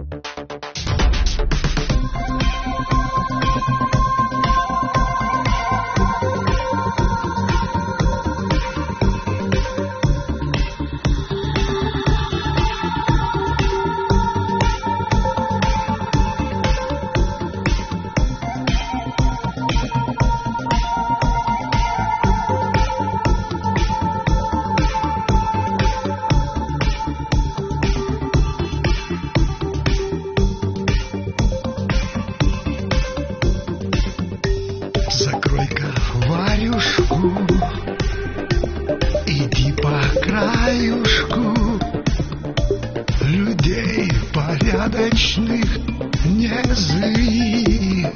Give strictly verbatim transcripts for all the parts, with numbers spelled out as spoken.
Закрой-ка варюшку, иди по краюшку, людей порядочных не зли.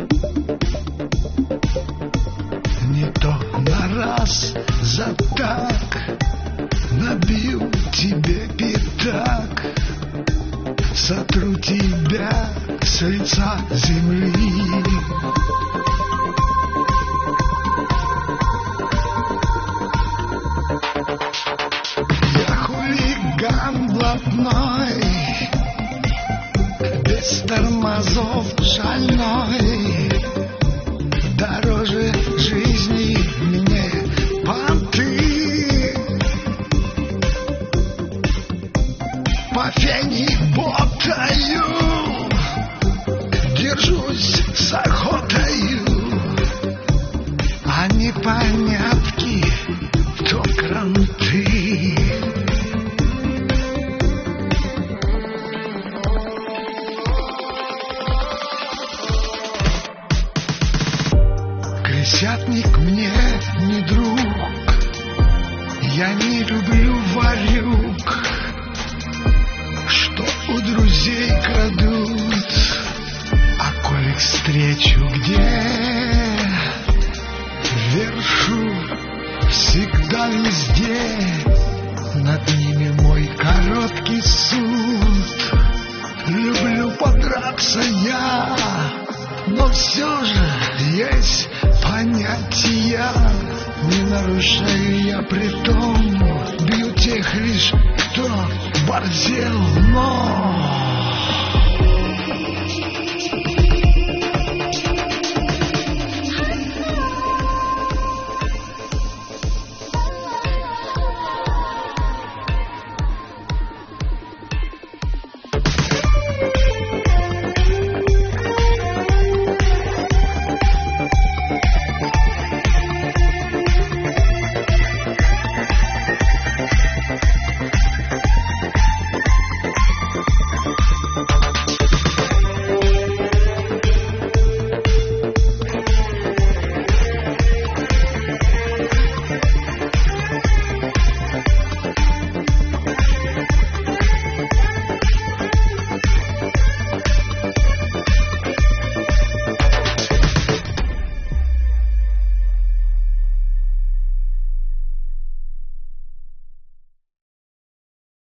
Не то на раз за так набью тебе пятак, сотру тебя с лица земли. Блатной, без тормозов шальной, дороже жизни мне понты. По фене ботаю, держусь с охотою, а непонятки то кранты. Крысятник мне не друг, я не люблю ворюк, что у друзей крадут, а коли встречу где, вершу всегда везде, над ними мой короткий суд. Люблю подраться я, но все же есть понятия, не нарушаю я притом, бью тех лишь, кто борзел, но